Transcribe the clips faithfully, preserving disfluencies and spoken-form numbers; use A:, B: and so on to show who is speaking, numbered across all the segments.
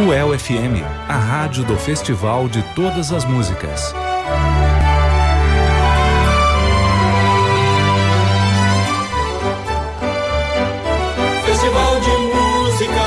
A: U E L F M, a rádio do Festival de Todas as Músicas.
B: Festival de Música.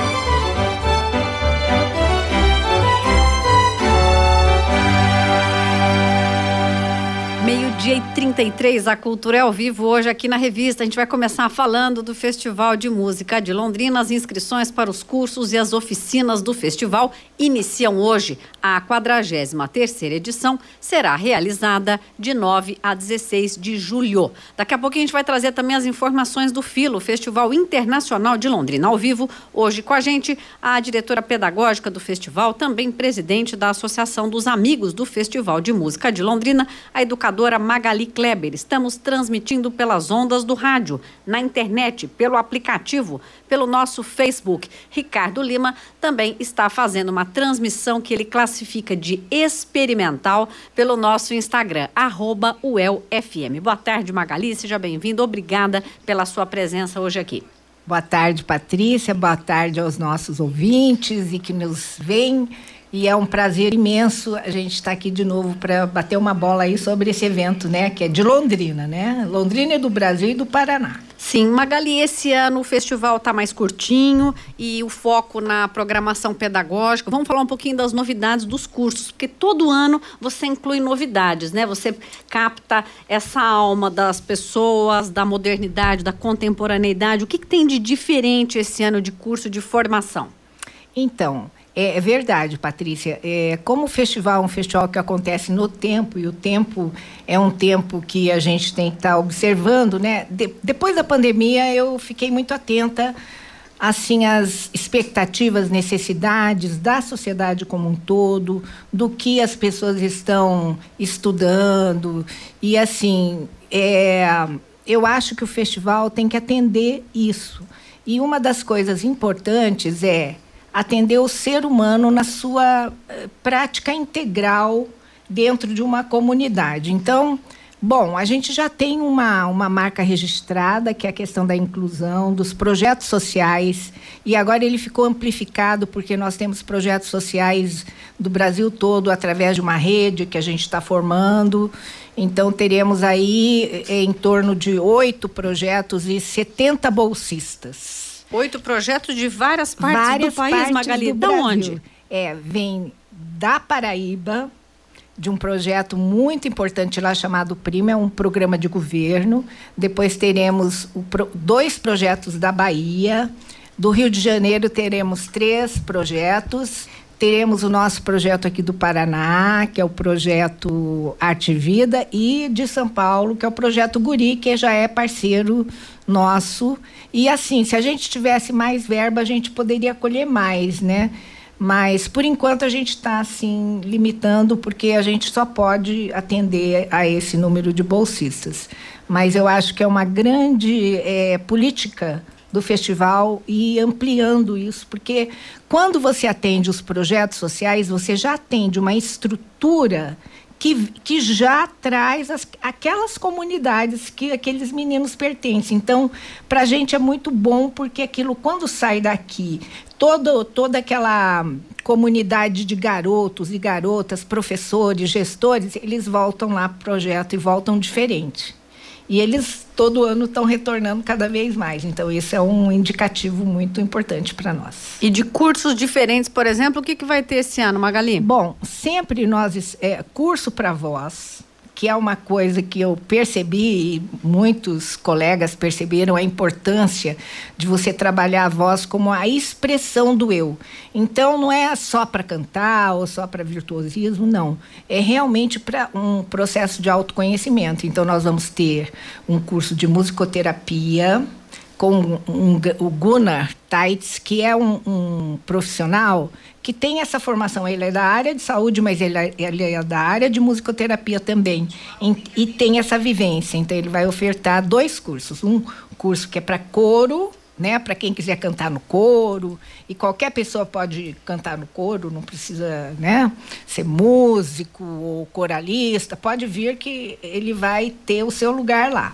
C: Meio-dia e trinta e três, a Cultura é ao vivo hoje aqui na revista. A gente vai começar falando do Festival de Música de Londrina. As inscrições para os cursos e as oficinas do festival iniciam hoje. A quadragésima terceira edição será realizada de nove a dezesseis de julho. Daqui a pouco a gente vai trazer também as informações do FILO, Festival Internacional de Londrina. Ao vivo, hoje com a gente, a diretora pedagógica do festival, também presidente da Associação dos Amigos do Festival de Música de Londrina, a educadora Magali Kleber. Estamos transmitindo pelas ondas do rádio, na internet, pelo aplicativo, pelo nosso Facebook. Ricardo Lima também está fazendo uma transmissão que ele classifica de experimental pelo nosso Instagram, arroba U E L F M. Boa tarde, Magali, seja bem-vinda. Obrigada pela sua presença hoje aqui.
D: Boa tarde, Patrícia. Boa tarde aos nossos ouvintes e que nos veem. E é um prazer imenso a gente estar aqui de novo para bater uma bola aí sobre esse evento, né? Que é de Londrina, né? Londrina é do Brasil e do Paraná.
C: Sim, Magali, esse ano o festival está mais curtinho e o foco na programação pedagógica. Vamos falar um pouquinho das novidades dos cursos, porque todo ano você inclui novidades, né? Você capta essa alma das pessoas, da modernidade, da contemporaneidade. O que, que tem de diferente esse ano de curso de formação?
D: Então... É verdade, Patrícia. É, como o festival é um festival que acontece no tempo, e o tempo é um tempo que a gente tem que estar observando, né? De, depois da pandemia, eu fiquei muito atenta assim, às expectativas, necessidades da sociedade como um todo, do que as pessoas estão estudando. E, assim, é, eu acho que o festival tem que atender isso. E uma das coisas importantes é atender o ser humano na sua uh, prática integral dentro de uma comunidade. Então, bom, a gente já tem uma, uma marca registrada, que é a questão da inclusão, dos projetos sociais, e agora ele ficou amplificado porque nós temos projetos sociais do Brasil todo através de uma rede que a gente está formando. Então, teremos aí em torno de oito projetos e setenta bolsistas.
C: Oito projetos de várias partes
D: várias
C: do país,
D: partes
C: Magali.
D: Do
C: de
D: Brasil.
C: Onde?
D: É, vem da Paraíba, de um projeto muito importante lá chamado Prima, é um programa de governo. Depois teremos o, dois projetos da Bahia. Do Rio de Janeiro teremos três projetos. Teremos o nosso projeto aqui do Paraná, que é o projeto Arte e Vida, e de São Paulo, que é o projeto Guri, que já é parceiro nosso. E assim, se a gente tivesse mais verba, a gente poderia acolher mais, né? Mas, por enquanto, a gente está, assim, limitando, porque a gente só pode atender a esse número de bolsistas. Mas eu acho que é uma grande é, política do festival e ampliando isso, porque quando você atende os projetos sociais, você já atende uma estrutura que, que já traz as, aquelas comunidades que aqueles meninos pertencem. Então, para a gente é muito bom, porque aquilo, quando sai daqui, todo, toda aquela comunidade de garotos e garotas, professores, gestores, eles voltam lá para o projeto e voltam diferente. E eles, todo ano, estão retornando cada vez mais. Então, isso é um indicativo muito importante para nós.
C: E de cursos diferentes, por exemplo, o que, que vai ter esse ano, Magali?
D: Bom, sempre nós... É, curso para voz, que é uma coisa que eu percebi, e muitos colegas perceberam a importância de você trabalhar a voz como a expressão do eu. Então, não é só para cantar ou só para virtuosismo, não. É realmente para um processo de autoconhecimento. Então, nós vamos ter um curso de musicoterapia com um, um, o Gunnar Taitz, que é um, um profissional que tem essa formação. Ele é da área de saúde, mas ele é, ele é da área de musicoterapia também. E, e tem essa vivência. Então, ele vai ofertar dois cursos. Um curso que é para coro, né, para quem quiser cantar no coro, e qualquer pessoa pode cantar no coro, não precisa, né, ser músico ou coralista, pode vir que ele vai ter o seu lugar lá.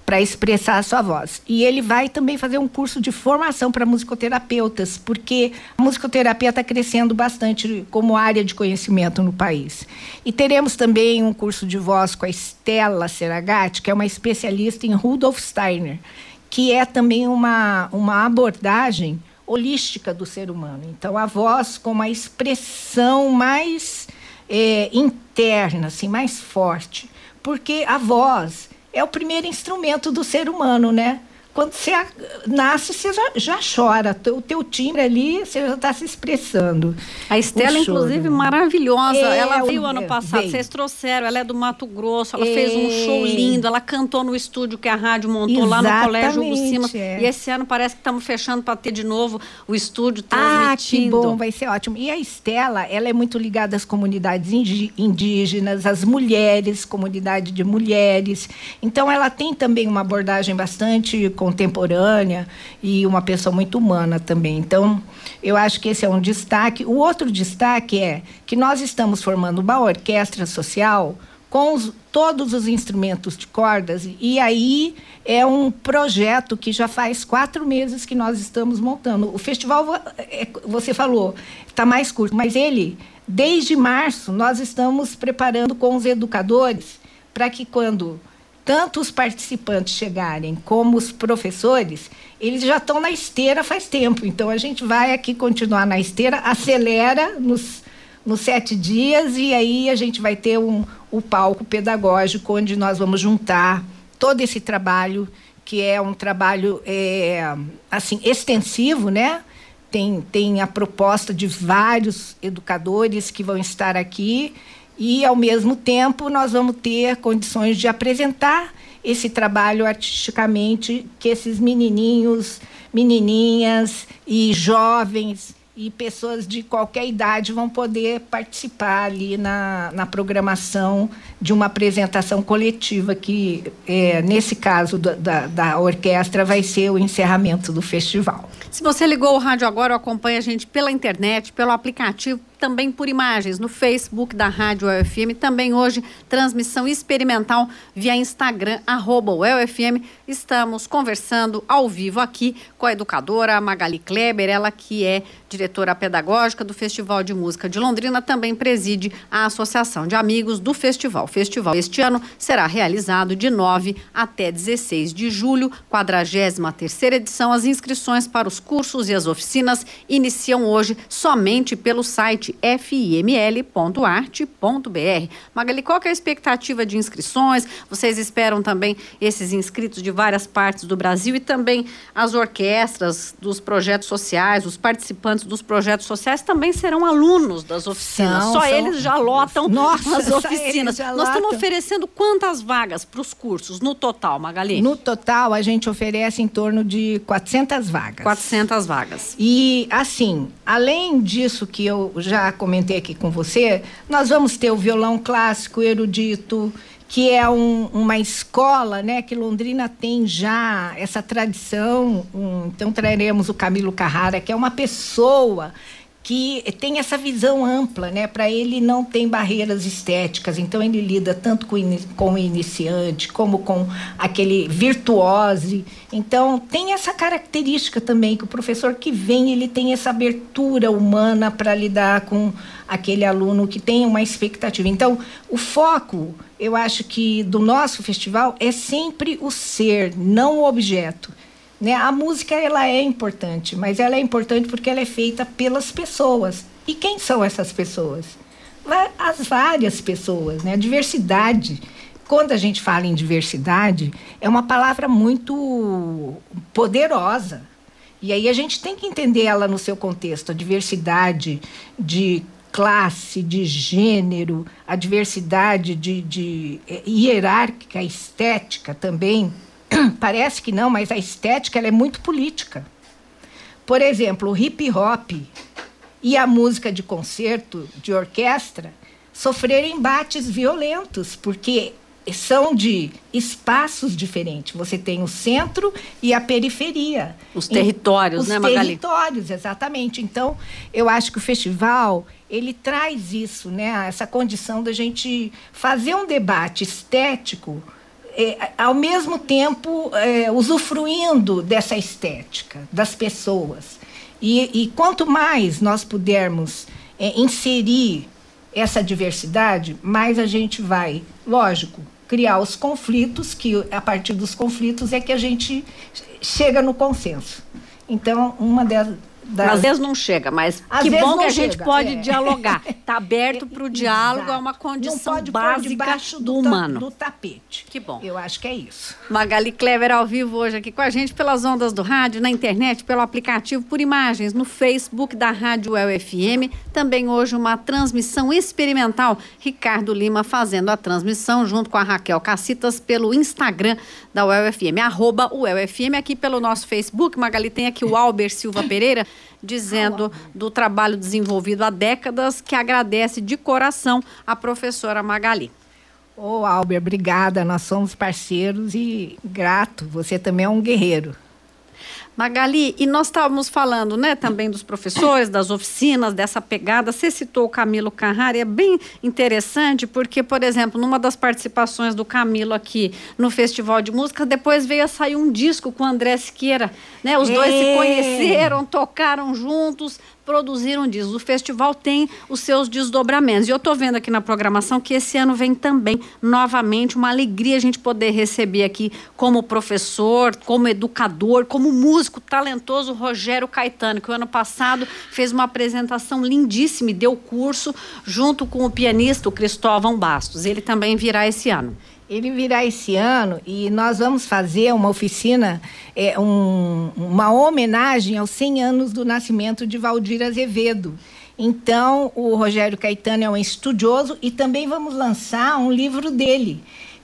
D: para expressar a sua voz. E ele vai também fazer um curso de formação para musicoterapeutas, porque a musicoterapia está crescendo bastante como área de conhecimento no país. E teremos também um curso de voz com a Stella Seragati, que é uma especialista em Rudolf Steiner, que é também uma, uma abordagem holística do ser humano. Então, a voz como a expressão mais é, interna, assim, mais forte, porque a voz é o primeiro instrumento do ser humano, né? Quando você nasce, você já, já chora. O teu timbre ali, você já está se expressando.
C: A Estela, inclusive, maravilhosa. É, ela veio ano passado,
D: veio.
C: Vocês trouxeram. Ela é do Mato Grosso, ela
D: É.
C: fez um show lindo. Ela cantou no estúdio que a rádio montou lá no Colégio Hugo Simas.
D: é.
C: E esse ano parece que estamos fechando para ter de novo o estúdio
D: Ah, que
C: transmitindo.
D: bom, vai ser ótimo. E a Estela, ela é muito ligada às comunidades indi- indígenas, às mulheres, comunidade de mulheres. Então, ela tem também uma abordagem bastante contemporânea e uma pessoa muito humana também. Então, eu acho que esse é um destaque. O outro destaque é que nós estamos formando uma orquestra social com os, todos os instrumentos de cordas, e aí é um projeto que já faz quatro meses que nós estamos montando. O festival, você falou, está mais curto, mas ele, desde março, nós estamos preparando com os educadores para que quando tanto os participantes chegarem como os professores, eles já estão na esteira faz tempo. Então, a gente vai aqui continuar na esteira, acelera nos, nos sete dias, e aí a gente vai ter um, o palco pedagógico, onde nós vamos juntar todo esse trabalho, que é um trabalho é, assim, extensivo, né? Tem, tem a proposta de vários educadores que vão estar aqui, e, ao mesmo tempo, nós vamos ter condições de apresentar esse trabalho artisticamente, que esses menininhos, menininhas e jovens e pessoas de qualquer idade vão poder participar ali na, na programação de uma apresentação coletiva, que, é, nesse caso da, da, da orquestra, vai ser o encerramento do festival.
C: Se você ligou o rádio agora, acompanha a gente pela internet, pelo aplicativo, também por imagens no Facebook da Rádio U E L F M. Também hoje, transmissão experimental via Instagram, arroba U E L F M. Estamos conversando ao vivo aqui com a educadora Magali Kleber, ela que é diretora pedagógica do Festival de Música de Londrina, também preside a Associação de Amigos do Festival. O festival este ano será realizado de nove até dezesseis de julho, quadragésima terceira edição. As inscrições para os cursos e as oficinas iniciam hoje somente pelo site f i m l ponto arte ponto b r. Magali, qual que é a expectativa de inscrições? Vocês esperam também esses inscritos de várias partes do Brasil, e também as orquestras dos projetos sociais, os participantes dos projetos sociais também serão alunos das oficinas.
D: São,
C: Só
D: são...
C: eles já lotam
D: Nossa,
C: as oficinas.
D: já
C: Nós estamos
D: lotam.
C: oferecendo quantas vagas para os cursos no total, Magali?
D: No total, a gente oferece em torno de quatrocentas vagas.
C: quatrocentas vagas.
D: E, assim, além disso que eu já comentei aqui com você, nós vamos ter o violão clássico erudito, que é um, uma escola, né, que Londrina tem já essa tradição. Um, então, traremos o Camilo Carrara, que é uma pessoa que tem essa visão ampla, né? Para ele não tem barreiras estéticas, então ele lida tanto com, com o iniciante como com aquele virtuose. Então tem essa característica também, que o professor que vem, ele tem essa abertura humana para lidar com aquele aluno que tem uma expectativa. Então o foco, eu acho que do nosso festival é sempre o ser, não o objeto. Né? A música, ela é importante, mas ela é importante porque ela é feita pelas pessoas. E quem são essas pessoas? As várias pessoas, né? A diversidade. Quando a gente fala em diversidade, é uma palavra muito poderosa. E aí a gente tem que entender ela no seu contexto. A diversidade de classe, de gênero, a diversidade de, de hierárquica, estética também. Parece que não, mas a estética, ela é muito política. Por exemplo, o hip hop e a música de concerto, de orquestra, sofreram embates violentos, porque são de espaços diferentes. Você tem o centro e a periferia.
C: Os territórios,
D: Os
C: né, Magali?
D: Os territórios, exatamente. Então, eu acho que o festival, ele traz isso, né? Essa condição da gente fazer um debate estético é, ao mesmo tempo, é, usufruindo dessa estética das pessoas. E, e quanto mais nós pudermos é, inserir essa diversidade, mais a gente vai, lógico, criar os conflitos, que a partir dos conflitos é que a gente chega no consenso. Então, uma das... Das...
C: Às vezes não chega, mas
D: Às
C: que bom que a
D: chega,
C: gente pode
D: é.
C: dialogar. Está aberto para o diálogo, é uma condição
D: não pode
C: básica
D: do,
C: do humano.
D: do tapete.
C: Que bom.
D: Eu acho que é isso.
C: Magali Clever ao vivo hoje aqui com a gente pelas ondas do rádio, na internet, pelo aplicativo, por imagens, no Facebook da Rádio U E L F M. Também hoje uma transmissão experimental. Ricardo Lima fazendo a transmissão junto com a Raquel Cacitas pelo Instagram da U E L F M, arroba U E L F M, aqui pelo nosso Facebook. Magali, tem aqui o Alber Silva Pereira dizendo do trabalho desenvolvido há décadas, que agradece de coração a professora Magali.
D: Ô, oh, Alber, obrigada. Nós somos parceiros e grato. Você também é um guerreiro.
C: Magali, e nós estávamos falando, né, também dos professores, das oficinas, dessa pegada. Você citou o Camilo Carrari, é bem interessante porque, por exemplo, numa das participações do Camilo aqui no Festival de Música, depois veio a sair um disco com o André Siqueira, né? Os dois se conheceram, tocaram juntos, produziram discos. O festival tem os seus desdobramentos. E eu estou vendo aqui na programação que esse ano vem também, novamente, uma alegria a gente poder receber aqui como professor, como educador, como músico talentoso, Rogério Caetano, que o ano passado fez uma apresentação lindíssima e deu curso junto com o pianista, o Cristóvão Bastos. Ele também virá esse ano.
D: Ele virá esse ano e nós vamos fazer uma oficina, é, um, uma homenagem aos cem anos do nascimento de Valdir Azevedo. Então, o Rogério Caetano é um estudioso e também vamos lançar um livro dele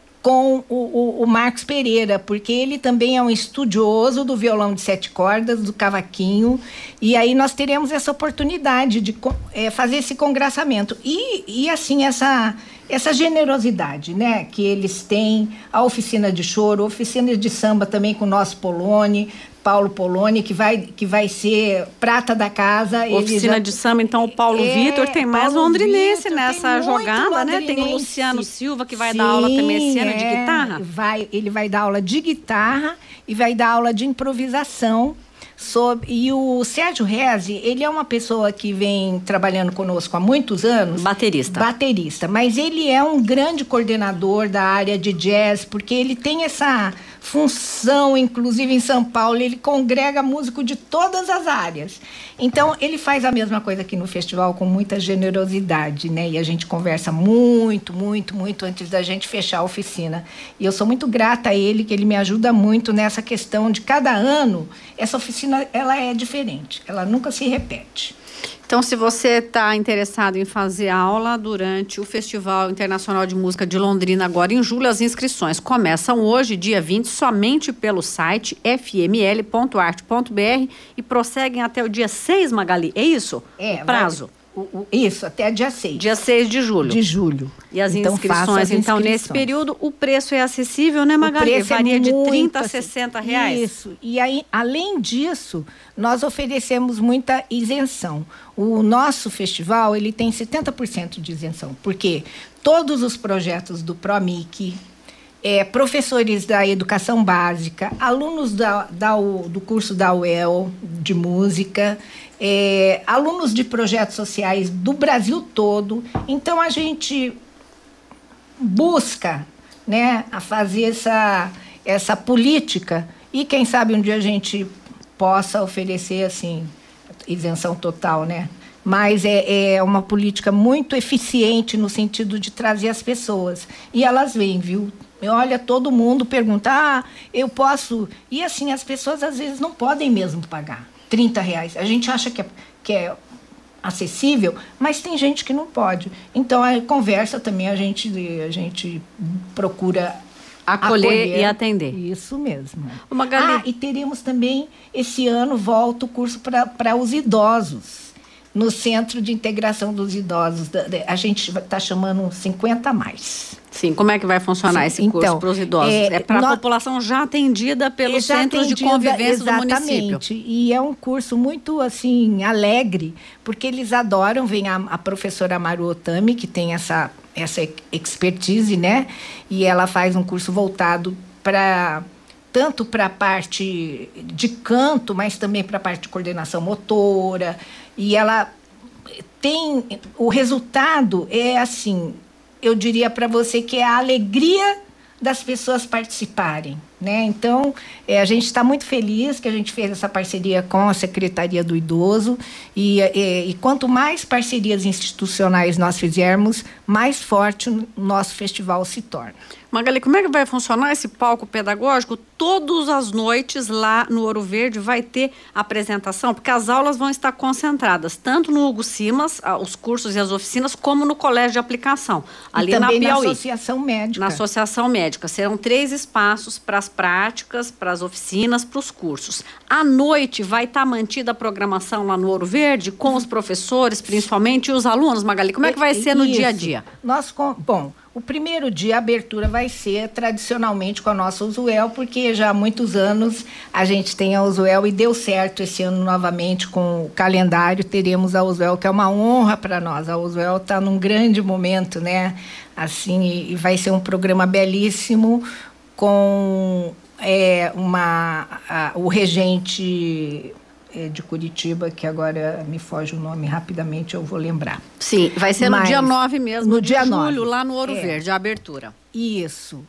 D: com o, o, o Marcos Pereira, porque ele também é um estudioso do violão de sete cordas, do cavaquinho, e aí nós teremos essa oportunidade de é, fazer esse congraçamento. E, e assim, essa... essa generosidade, né, que eles têm, a oficina de choro, a oficina de samba também com o nosso Poloni, Paulo Poloni, que vai, que vai ser prata da casa.
C: Oficina já... de samba, então, o Paulo é, Vitor tem mais
D: Paulo
C: londrinense
D: Vitor,
C: nessa jogada,
D: londrinense.
C: né? Tem o Luciano Silva, que vai
D: Sim,
C: dar aula também esse ano
D: é,
C: de guitarra.
D: Vai, ele vai dar aula de guitarra e vai dar aula de improvisação. Sobre, e o Sérgio Rezi, ele é uma pessoa que vem trabalhando conosco há muitos anos.
C: Baterista.
D: Baterista, mas ele é um grande coordenador da área de jazz, porque ele tem essa função, inclusive em São Paulo, ele congrega músico de todas as áreas. Então, ele faz a mesma coisa aqui no festival com muita generosidade, né? E a gente conversa muito, muito, muito antes da gente fechar a oficina. E eu sou muito grata a ele, que ele me ajuda muito nessa questão de cada ano, essa oficina, ela é diferente, ela nunca se repete.
C: Então, se você está interessado em fazer aula durante o Festival Internacional de Música de Londrina, agora em julho, as inscrições começam hoje, dia vinte, somente pelo site f m l ponto art ponto b r e prosseguem até o dia seis, Magali, é isso?
D: É,
C: o prazo?
D: Vai... O, o, isso, até dia seis.
C: Dia seis de julho.
D: De julho.
C: E as
D: então,
C: inscrições,
D: as
C: então,
D: inscrições.
C: nesse período, o preço é acessível, né, Magali?
D: O preço
C: Varia
D: é
C: de
D: muito
C: trinta a sessenta reais.
D: Isso. E aí, além disso, nós oferecemos muita isenção. O nosso festival, ele tem setenta por cento de isenção, porque todos os projetos do PROMIC, é, professores da educação básica, alunos da, da, do curso da U E L de música, é, alunos de projetos sociais do Brasil todo. Então, a gente busca, né, a fazer essa, essa política e, quem sabe, um dia a gente possa oferecer, assim, isenção total, né? Mas é, é uma política muito eficiente no sentido de trazer as pessoas. E elas vêm, viu? Olha, todo mundo pergunta, ah, eu posso... E assim, as pessoas às vezes não podem mesmo pagar trinta reais. A gente acha que é, que é acessível, mas tem gente que não pode. Então, a conversa também a gente, a gente procura...
C: Acolher, acolher e atender.
D: Isso mesmo.
C: Ô, Magali...
D: Ah, e teremos também, esse ano, volta o curso para os idosos, no Centro de Integração dos Idosos. A gente está chamando cinquenta a mais.
C: Sim, como é que vai funcionar Sim, esse curso então, para os idosos? É, é para a população já atendida pelos já centros atendida, de convivência do município.
D: Exatamente. E é um curso muito, assim, alegre, porque eles adoram. Vem a, a professora Maru Otami, que tem essa... essa expertise, né? E ela faz um curso voltado para tanto para a parte de canto, mas também para a parte de coordenação motora. E ela tem... O resultado é assim, eu diria para você que é a alegria das pessoas participarem, né? Então, é, a gente está muito feliz que a gente fez essa parceria com a Secretaria do Idoso e, e, e quanto mais parcerias institucionais nós fizermos, mais forte o nosso festival se torna.
C: Magali, como é que vai funcionar esse palco pedagógico? Todas as noites lá no Ouro Verde vai ter apresentação, porque as aulas vão estar concentradas tanto no Hugo Simas, os cursos e as oficinas, como no Colégio de Aplicação, ali
D: e também
C: na Piauí.
D: na Associação Médica.
C: Na Associação Médica. Serão três espaços para as práticas, para as oficinas, para os cursos. À noite vai estar mantida a programação lá no Ouro Verde, com os professores, principalmente, e os alunos, Magali. Como é que vai ser no
D: Isso.
C: dia a dia?
D: Nós, com, bom... O primeiro dia, a abertura vai ser tradicionalmente com a nossa Usuel, porque já há muitos anos a gente tem a Usuel e deu certo esse ano novamente com o calendário. Teremos a Usuel, que é uma honra para nós. A Usuel está num grande momento, né? Assim, e vai ser um programa belíssimo com é, uma, a, o regente de Curitiba, que agora me foge o nome rapidamente, eu vou lembrar.
C: Sim, vai ser
D: Mas,
C: no dia nove mesmo,
D: no
C: de
D: dia
C: julho,
D: nove,
C: lá no Ouro
D: é.
C: Verde, a abertura.
D: Isso.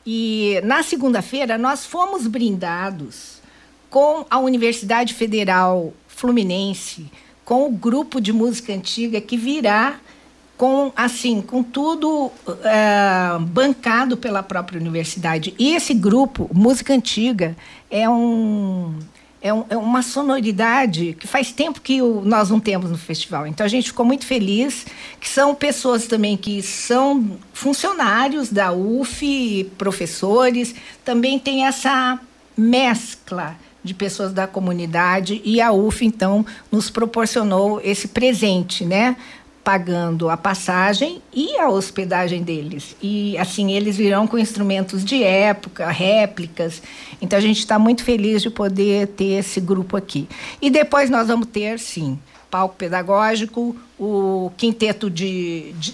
D: E na segunda-feira nós fomos brindados com a Universidade Federal Fluminense, com o grupo de música antiga que virá com, assim, com tudo uh, bancado pela própria universidade. E esse grupo, Música Antiga, é um... É, um, é uma sonoridade que faz tempo que o, nós não temos no festival. Então, a gente ficou muito feliz, que são pessoas também que são funcionários da U F, professores, também tem essa mescla de pessoas da comunidade, e a U F, então, nos proporcionou esse presente, né? Pagando a passagem e a hospedagem deles. E, assim, eles virão com instrumentos de época, réplicas. Então, a gente está muito feliz de poder ter esse grupo aqui. E depois nós vamos ter, sim, palco pedagógico, o quinteto de... de,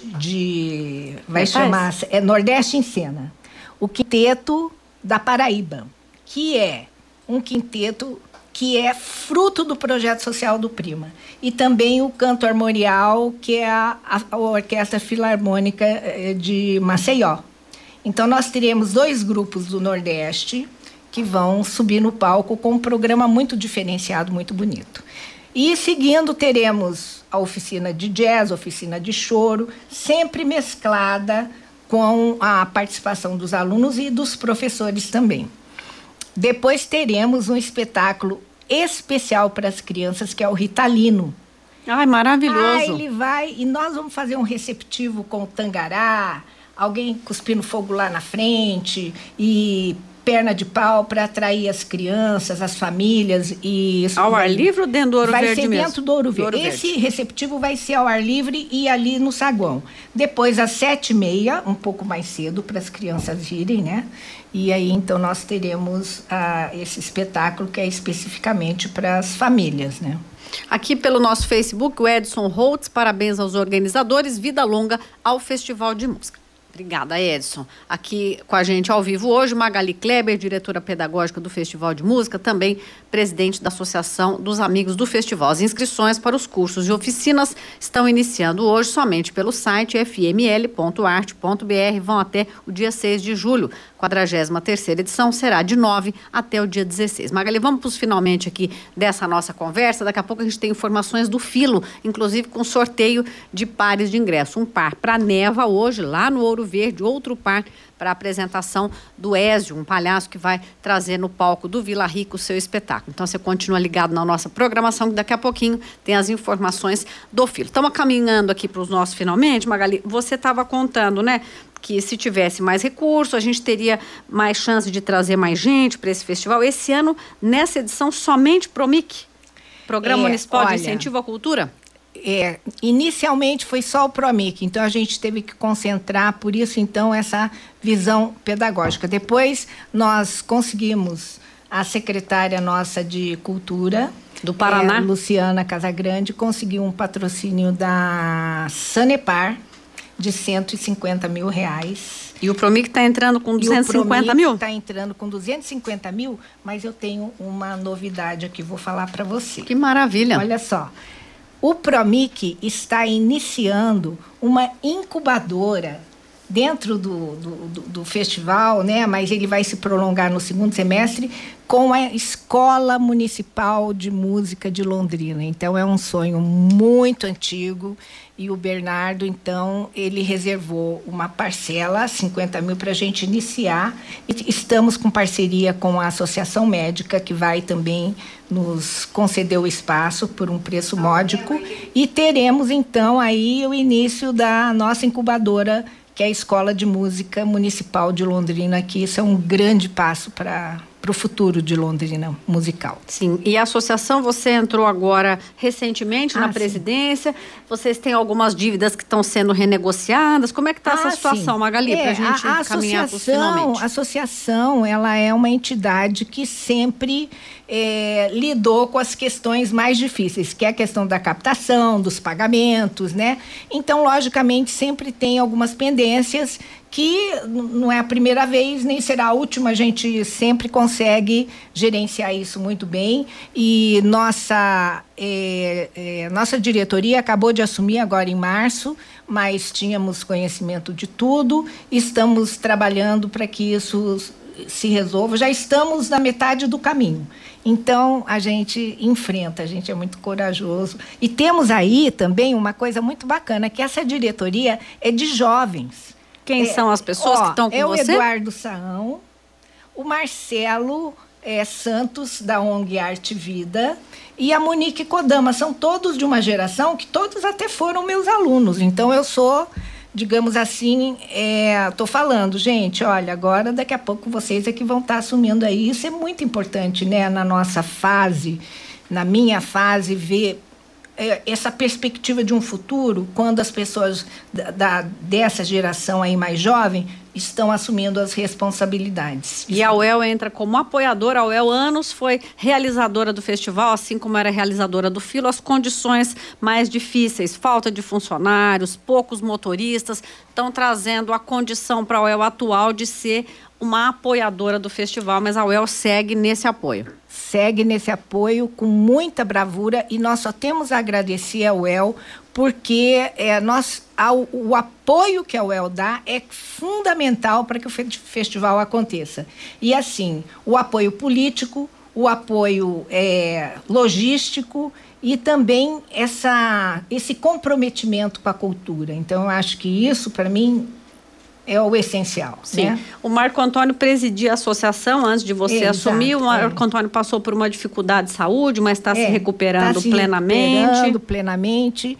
D: de vai é chamar... É Nordeste em Cena. O quinteto da Paraíba, que é um quinteto que é fruto do projeto social do Prima. E também o canto armorial, que é a, a Orquestra Filarmônica de Maceió. Então, nós teremos dois grupos do Nordeste que vão subir no palco com um programa muito diferenciado, muito bonito. E, seguindo, teremos a oficina de jazz, a oficina de choro, sempre mesclada com a participação dos alunos e dos professores também. Depois teremos um espetáculo especial para as crianças, que é o Ritalino.
C: Ai, maravilhoso.
D: Ah, ele vai... E nós vamos fazer um receptivo com o tangará, alguém cuspindo fogo lá na frente, e perna de pau para atrair as crianças, as famílias. E isso
C: ao
D: vai,
C: ar livre ou dentro do Ouro
D: vai
C: Verde
D: ser
C: mesmo?
D: Dentro do Ouro Verde. Do Ouro Esse Verde. Receptivo vai ser ao ar livre e ali no saguão. Depois, às sete e meia, um pouco mais cedo, para as crianças irem, né? E aí, então, nós teremos ah, esse espetáculo que é especificamente para as famílias, né?
C: Aqui pelo nosso Facebook, o Edson Holtz, parabéns aos organizadores, vida longa ao Festival de Música. Obrigada, Edson. Aqui com a gente ao vivo hoje, Magali Kleber, diretora pedagógica do Festival de Música, também presidente da Associação dos Amigos do Festival. As inscrições para os cursos e oficinas estão iniciando hoje somente pelo site f m l ponto arte ponto b r, vão até o dia seis de julho. quadragésima terceira edição será de nove até o dia dezesseis. Magali, vamos para os finalmente aqui dessa nossa conversa. Daqui a pouco a gente tem informações do Filo, inclusive com sorteio de pares de ingresso. Um par para a Neva hoje, lá no Ouro Verde, outro par para a apresentação do Ézio, um palhaço que vai trazer no palco do Vila Rica o seu espetáculo. Então, você continua ligado na nossa programação, que daqui a pouquinho tem as informações do Filo. Estamos caminhando aqui para os nossos finalmente, Magali. Você estava contando, né, que se tivesse mais recurso, a gente teria mais chance de trazer mais gente para esse festival. Esse ano, nessa edição, somente PROMIC, Programa
D: é,
C: Municipal
D: olha,
C: de Incentivo à Cultura?
D: É, inicialmente foi só o PROMIC, então a gente teve que concentrar, por isso, então, essa visão pedagógica. Depois, nós conseguimos, a secretária nossa de Cultura,
C: do Paraná,
D: é, Luciana Casagrande, conseguiu um patrocínio da Sanepar de cento e cinquenta mil reais.
C: E o Promic está entrando com duzentos e cinquenta mil?
D: Está entrando com duzentos e cinquenta mil, mas eu tenho uma novidade aqui, vou falar para você.
C: Que maravilha!
D: Olha só, o Promic está iniciando uma incubadora dentro do, do, do, do festival, né? Mas ele vai se prolongar no segundo semestre com a Escola Municipal de Música de Londrina. Então, é um sonho muito antigo e o Bernardo, então, ele reservou uma parcela, cinquenta mil, para a gente iniciar. E estamos com parceria com a Associação Médica, que vai também nos conceder o espaço por um preço módico. E teremos, então, aí o início da nossa incubadora, que é a Escola de Música Municipal de Londrina, que isso é um grande passo para o futuro de Londrina musical.
C: Sim, e a associação, você entrou agora recentemente
D: ah,
C: na presidência, sim. Vocês têm algumas dívidas que estão sendo renegociadas, como é que está
D: ah,
C: essa situação,
D: sim.
C: Magali,
D: é,
C: para a gente
D: a, a
C: caminhar para o
D: finalmente? A associação, ela é uma entidade que sempre é, lidou com as questões mais difíceis, que é a questão da captação, dos pagamentos, né? Então, logicamente, sempre tem algumas pendências que não é a primeira vez, nem será a última, a gente sempre consegue gerenciar isso muito bem. E nossa, é, é, nossa diretoria acabou de assumir agora em março, mas tínhamos conhecimento de tudo, estamos trabalhando para que isso se resolva, já estamos na metade do caminho. Então, a gente enfrenta, a gente é muito corajoso. E temos aí também uma coisa muito bacana, que essa diretoria é de jovens.
C: Quem é, são as pessoas
D: ó,
C: que estão com
D: é
C: você?
D: É o Eduardo Saão, o Marcelo é, Santos, da O N G Arte Vida, e a Monique Kodama. São todos de uma geração que todos até foram meus alunos. Então, eu sou, digamos assim, estou é, falando, gente, olha, agora daqui a pouco vocês é que vão estar assumindo aí. Isso é muito importante, né, na nossa fase, na minha fase, ver essa perspectiva de um futuro, quando as pessoas da, da, dessa geração aí mais jovem estão assumindo as responsabilidades.
C: E a U E L entra como apoiadora. A U E L anos foi realizadora do festival, assim como era realizadora do Filo. As condições mais difíceis, falta de funcionários, poucos motoristas, estão trazendo a condição para a U E L atual de ser uma apoiadora do festival, mas a U E L segue nesse apoio.
D: Segue nesse apoio com muita bravura e nós só temos a agradecer a U E L porque é, nós, ao, o apoio que a U E L dá é fundamental para que o festival aconteça. E assim, o apoio político, o apoio é, logístico e também essa, esse comprometimento com a cultura. Então, eu acho que isso, para mim, é o essencial.
C: Sim.
D: Né?
C: O Marco Antônio presidia a associação antes de você
D: Exato,
C: assumir. O Marco
D: é.
C: Antônio passou por uma dificuldade de saúde, mas está é, se recuperando
D: tá se
C: plenamente.
D: recuperando plenamente.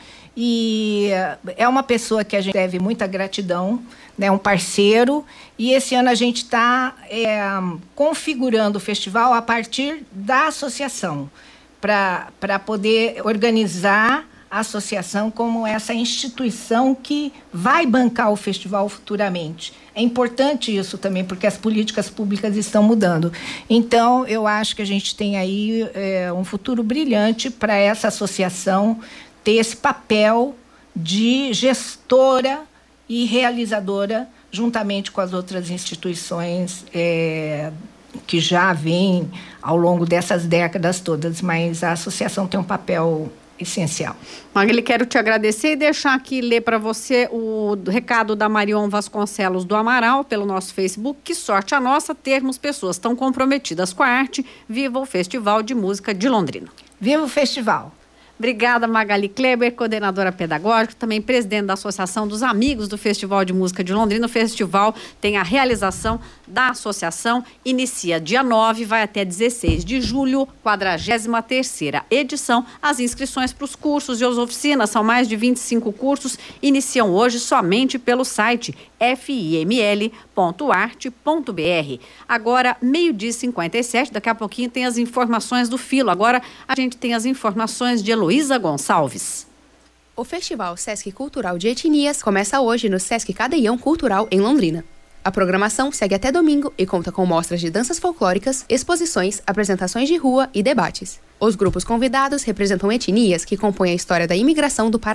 D: E é uma pessoa que a gente deve muita gratidão, né? Um parceiro. E esse ano a gente está é, configurando o festival a partir da associação, para poder organizar a associação como essa instituição que vai bancar o festival futuramente. É importante isso também, porque as políticas públicas estão mudando. Então, eu acho que a gente tem aí é, um futuro brilhante para essa associação ter esse papel de gestora e realizadora, juntamente com as outras instituições é, que já vêm ao longo dessas décadas todas, mas a associação tem um papel essencial.
C: Magali, quero te agradecer e deixar aqui ler para você o recado da Marion Vasconcelos do Amaral pelo nosso Facebook. Que sorte a nossa termos pessoas tão comprometidas com a arte. Viva o Festival de Música de Londrina.
D: Viva o festival.
C: Obrigada, Magali Kleber, coordenadora pedagógica, também presidente da Associação dos Amigos do Festival de Música de Londrina. O festival tem a realização da associação, inicia dia nove, vai até dezesseis de julho, quadragésima terceira edição. As inscrições para os cursos e as oficinas, são mais de vinte e cinco cursos, iniciam hoje somente pelo site f i m l ponto arte ponto b r. Agora, meio-dia e cinquenta e sete, daqui a pouquinho tem as informações do Filo. Agora, a gente tem as informações de Heloísa Gonçalves.
E: O Festival Sesc Cultural de Etnias começa hoje no Sesc Cadeião Cultural, em Londrina. A programação segue até domingo e conta com mostras de danças folclóricas, exposições, apresentações de rua e debates. Os grupos convidados representam etnias que compõem a história da imigração do Paraná.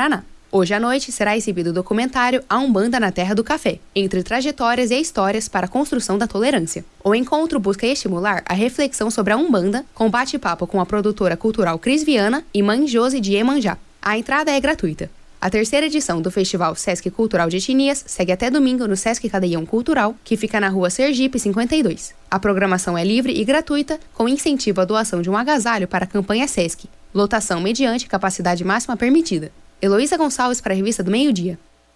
E: Hoje à noite será exibido o documentário A Umbanda na Terra do Café, entre trajetórias e histórias para a construção da tolerância. O encontro busca estimular a reflexão sobre a Umbanda, com bate-papo com a produtora cultural Cris Viana e mãe Josi de Iemanjá. A entrada é gratuita. A terceira edição do Festival Sesc Cultural de Etnias segue até domingo no Sesc Cadeião Cultural, que fica na rua Sergipe cinquenta e dois. A programação é livre e gratuita, com incentivo à doação de um agasalho para a campanha Sesc. Lotação mediante capacidade máxima permitida. Heloísa Gonçalves para a Revista do Meio-Dia.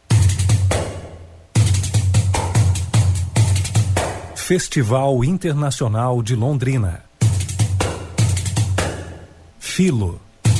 A: Festival Internacional de Londrina. Filo.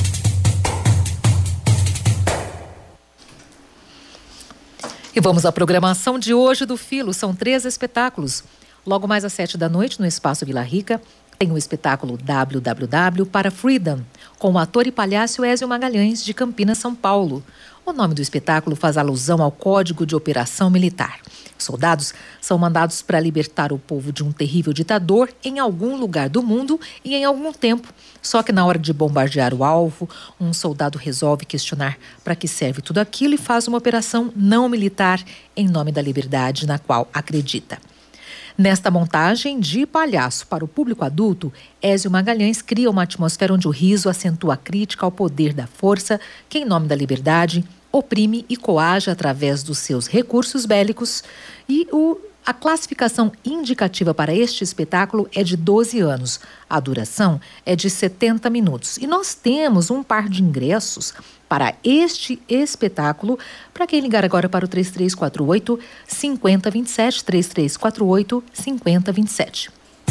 F: E vamos à programação de hoje do Filo. São três espetáculos. Logo mais às sete da noite, no Espaço Vila Rica, tem o espetáculo W W W para Freedom, com o ator e palhaço Ézio Magalhães, de Campinas, São Paulo. O nome do espetáculo faz alusão ao Código de Operação Militar. Soldados são mandados para libertar o povo de um terrível ditador em algum lugar do mundo e em algum tempo. Só que na hora de bombardear o alvo, um soldado resolve questionar para que serve tudo aquilo e faz uma operação não militar em nome da liberdade na qual acredita. Nesta montagem de palhaço para o público adulto, Ézio Magalhães cria uma atmosfera onde o riso acentua a crítica ao poder da força que, em nome da liberdade, oprime e coage através dos seus recursos bélicos. E o, a classificação indicativa para este espetáculo é de doze anos. A duração é de setenta minutos. E nós temos um par de ingressos para este espetáculo, para quem ligar agora para o três três quatro oito, cinco zero dois sete, três três quatro oito, cinco zero dois sete.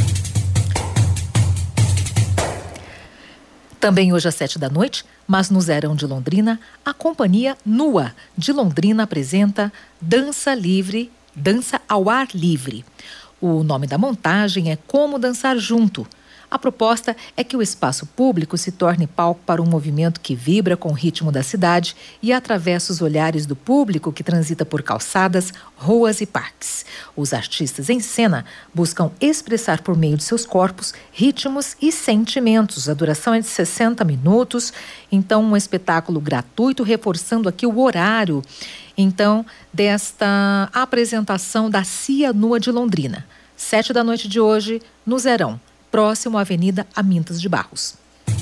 F: Também hoje às sete da noite, mas no Zerão de Londrina, a companhia Nua de Londrina apresenta Dança Livre, Dança ao Ar Livre. O nome da montagem é Como Dançar Junto. A proposta é que o espaço público se torne palco para um movimento que vibra com o ritmo da cidade e atravessa os olhares do público que transita por calçadas, ruas e parques. Os artistas em cena buscam expressar por meio de seus corpos ritmos e sentimentos. A duração é de sessenta minutos, então um espetáculo gratuito, reforçando aqui o horário, então, desta apresentação da Cia Nua de Londrina. Sete da noite de hoje, no Zerão, próximo à Avenida Amintas de Barros.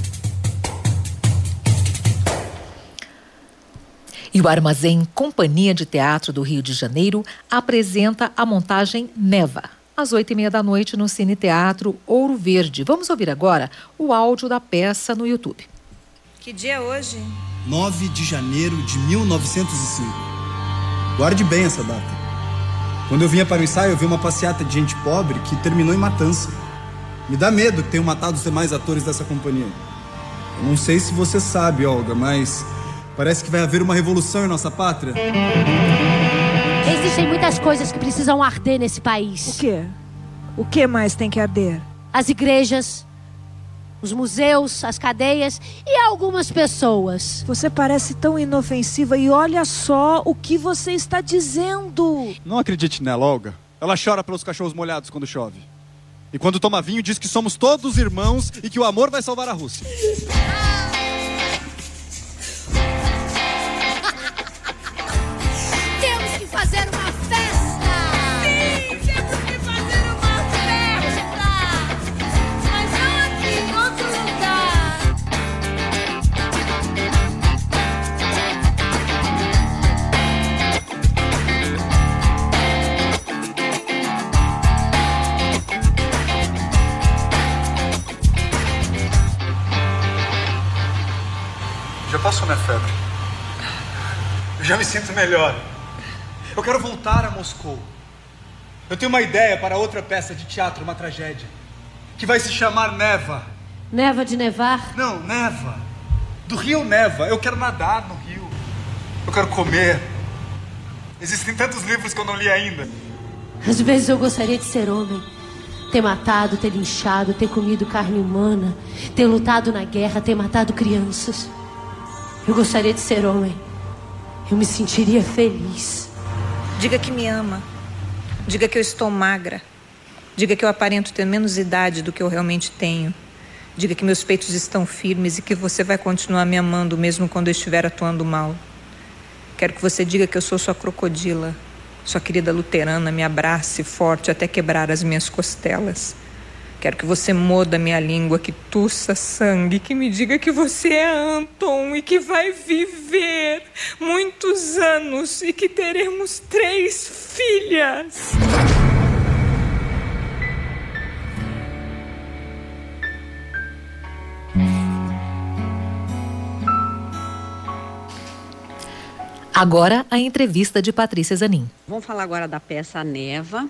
F: E o Armazém Companhia de Teatro do Rio de Janeiro apresenta a montagem Neva, às oito e meia da noite no Cine Teatro Ouro Verde. Vamos ouvir agora o áudio da peça no YouTube.
G: Que dia é hoje?
H: nove de janeiro de mil novecentos e cinco. Guarde bem essa data. Quando eu vinha para o ensaio, eu vi uma passeata de gente pobre que terminou em matança. Me dá medo que tenham matado os demais atores dessa companhia. Eu não sei se você sabe, Olga, mas parece que vai haver uma revolução em nossa pátria.
I: Existem muitas coisas que precisam arder nesse país.
J: O quê? O que mais tem que arder?
I: As igrejas, os museus, as cadeias e algumas pessoas.
J: Você parece tão inofensiva e olha só o que você está dizendo.
K: Não acredite nela, Olga. Ela chora pelos cachorros molhados quando chove. E quando toma vinho, diz que somos todos irmãos e que o amor vai salvar a Rússia.
I: Temos que fazer uma festa!
L: Sim, temos que fazer uma festa! Mas não aqui, em outro lugar.
K: Já passou minha febre. Eu já me sinto melhor. Eu quero voltar a Moscou. Eu tenho uma ideia para outra peça de teatro, uma tragédia, que vai se chamar Neva.
I: Neva de nevar?
K: Não, Neva. Do rio Neva. Eu quero nadar no rio. Eu quero comer. Existem tantos livros que eu não li ainda.
I: Às vezes eu gostaria de ser homem. Ter matado, ter linchado, ter comido carne humana, ter lutado na guerra, ter matado crianças. Eu gostaria de ser homem. Eu me sentiria feliz.
G: Diga que me ama. Diga que eu estou magra. Diga que eu aparento ter menos idade do que eu realmente tenho. Diga que meus peitos estão firmes e que você vai continuar me amando mesmo quando eu estiver atuando mal. Quero que você diga que eu sou sua crocodila, sua querida luterana, me abrace forte até quebrar as minhas costelas. Quero que você moda minha língua, que tussa sangue, que me diga que você é Anton e que vai viver muitos anos e que teremos três filhas.
F: Agora, a entrevista de Patrícia Zanin.
C: Vamos falar agora da peça Neva,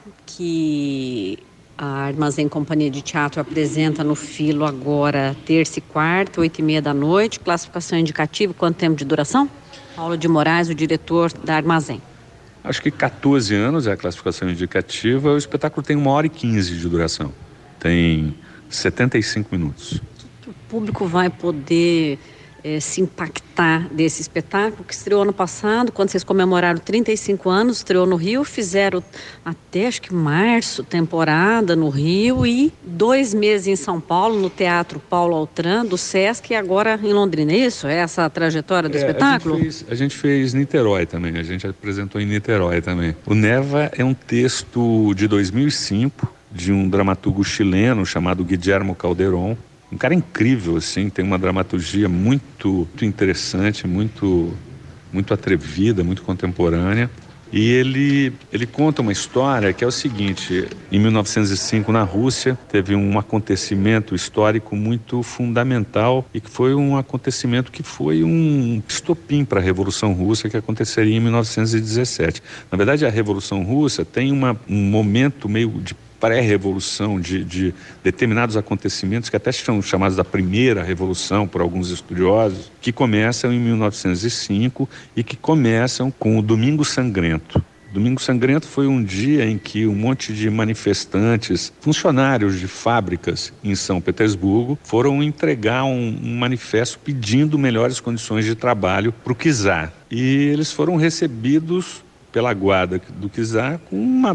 C: que a Armazém Companhia de Teatro apresenta no Filo agora, terça e quarta, oito e meia da noite. Classificação indicativa, quanto tempo de duração? Paulo de Moraes, o diretor da Armazém.
M: Acho que quatorze anos é a classificação indicativa. O espetáculo tem uma hora e quinze de duração. Tem setenta e cinco minutos.
C: O público vai poder é, se impactar desse espetáculo que estreou ano passado, quando vocês comemoraram trinta e cinco anos, estreou no Rio, fizeram até acho que março, temporada no Rio e dois meses em São Paulo, no Teatro Paulo Altran, do Sesc, e agora em Londrina. É isso? É essa a trajetória do
M: é,
C: espetáculo?
M: A gente, fez, a gente fez Niterói também, a gente apresentou em Niterói também. O Neva é um texto de dois mil e cinco, de um dramaturgo chileno chamado Guillermo Calderón. Um cara incrível, assim, tem uma dramaturgia muito, muito interessante, muito, muito atrevida, muito contemporânea. E ele, ele conta uma história que é o seguinte: em mil novecentos e cinco, na Rússia, teve um acontecimento histórico muito fundamental e que foi um acontecimento que foi um estopim para a Revolução Russa, que aconteceria em mil novecentos e dezessete. Na verdade, a Revolução Russa tem uma, um momento meio de pré-revolução, de, de determinados acontecimentos que até são chamados da primeira revolução por alguns estudiosos, que começam em mil novecentos e cinco e que começam com o Domingo Sangrento. Domingo Sangrento foi um dia em que um monte de manifestantes, funcionários de fábricas em São Petersburgo, foram entregar um, um manifesto pedindo melhores condições de trabalho para o czar. E eles foram recebidos pela guarda do czar com uma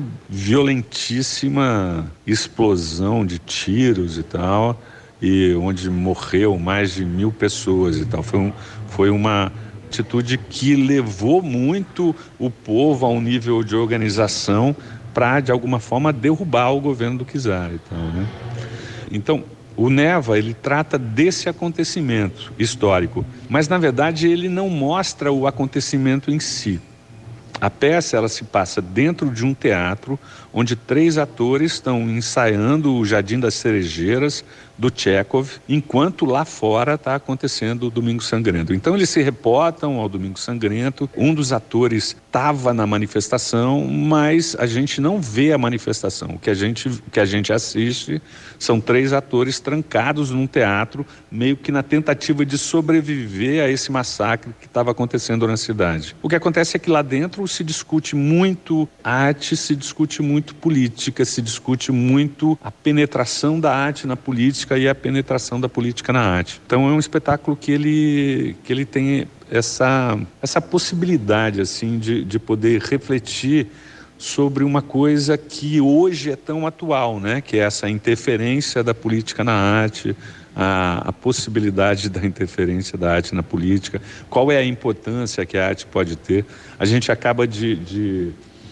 M: violentíssima explosão de tiros e tal, e onde morreu mais de mil pessoas e tal. Foi, um, foi uma atitude que levou muito o povo a um nível de organização para, de alguma forma, derrubar o governo do czar e tal, né? Então, o Neva, ele trata desse acontecimento histórico, mas, na verdade, ele não mostra o acontecimento em si. A peça, ela se passa dentro de um teatro onde três atores estão ensaiando o Jardim das Cerejeiras do Tchekhov, enquanto lá fora está acontecendo o Domingo Sangrento. Então eles se reportam ao Domingo Sangrento. Um dos atores estava na manifestação, mas a gente não vê a manifestação. O que a gente, o que a gente assiste são três atores trancados num teatro, meio que na tentativa de sobreviver a esse massacre que estava acontecendo na cidade. O que acontece é que lá dentro se discute muito arte, se discute muito política, se discute muito a penetração da arte na política e a penetração da política na arte. Então é um espetáculo que ele, que ele tem essa, essa possibilidade assim, de, de poder refletir sobre uma coisa que hoje é tão atual, né? Que é essa interferência da política na arte, a, a possibilidade da interferência da arte na política, qual é a importância que a arte pode ter. A gente acaba de, de,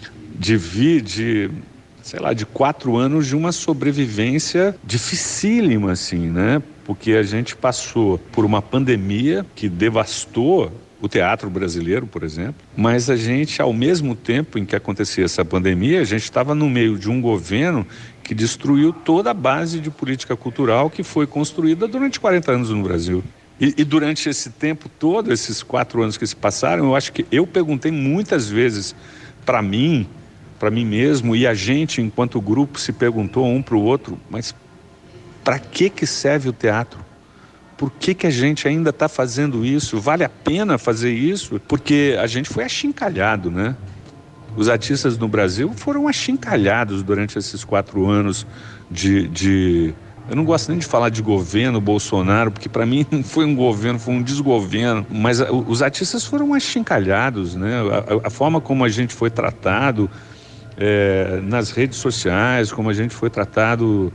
M: de vir de, sei lá, de quatro anos de uma sobrevivência dificílima, assim, né? Porque a gente passou por uma pandemia que devastou o teatro brasileiro, por exemplo, mas a gente, ao mesmo tempo em que acontecia essa pandemia, a gente estava no meio de um governo que destruiu toda a base de política cultural que foi construída durante quarenta anos no Brasil. E, e durante esse tempo todo, esses quatro anos que se passaram, eu acho que eu perguntei muitas vezes para mim, para mim mesmo, e a gente, enquanto grupo, se perguntou um para o outro, mas para que que serve o teatro? Por que que a gente ainda está fazendo isso? Vale a pena fazer isso? Porque a gente foi achincalhado, né? Os artistas no Brasil foram achincalhados durante esses quatro anos de... de... Eu não gosto nem de falar de governo Bolsonaro, porque para mim não foi um governo, foi um desgoverno. Mas os artistas foram achincalhados, né? A, a forma como a gente foi tratado é, nas redes sociais, como a gente foi tratado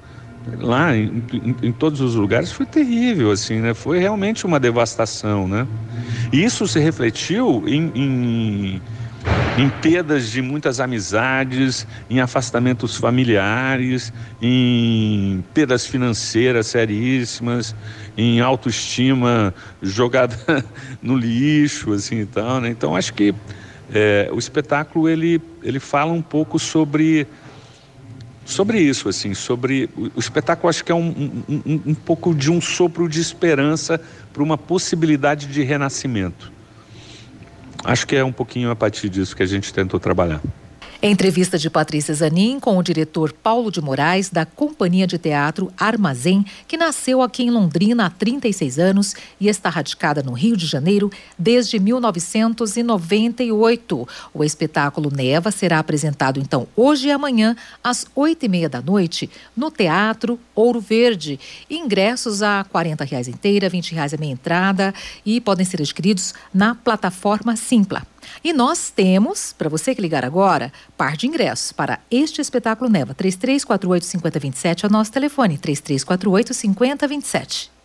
M: lá em, em, em todos os lugares foi terrível, assim, né? Foi realmente uma devastação, né? E isso se refletiu em, em, em perdas de muitas amizades, em afastamentos familiares, em perdas financeiras seríssimas, em autoestima jogada no lixo, assim, e tal, né? Então, acho que é, o espetáculo, ele, ele fala um pouco sobre, sobre isso, assim, sobre... O, o espetáculo, acho que é um, um, um, um pouco de um sopro de esperança para uma possibilidade de renascimento. Acho que é um pouquinho a partir disso que a gente tentou trabalhar.
F: Entrevista de Patrícia Zanin com o diretor Paulo de Moraes, da Companhia de Teatro Armazém, que nasceu aqui em Londrina há trinta e seis anos e está radicada no Rio de Janeiro desde mil novecentos e noventa e oito. O espetáculo Neva será apresentado, então, hoje e amanhã, às oito e meia da noite, no Teatro Ouro Verde. Ingressos a quarenta reais inteira, vinte reais a meia entrada e podem ser adquiridos na plataforma Simpla. E nós temos, para você que ligar agora, par de ingressos para este espetáculo Neva. três três quatro oito, cinco zero dois sete é o nosso telefone, três três quatro oito, cinco zero dois sete.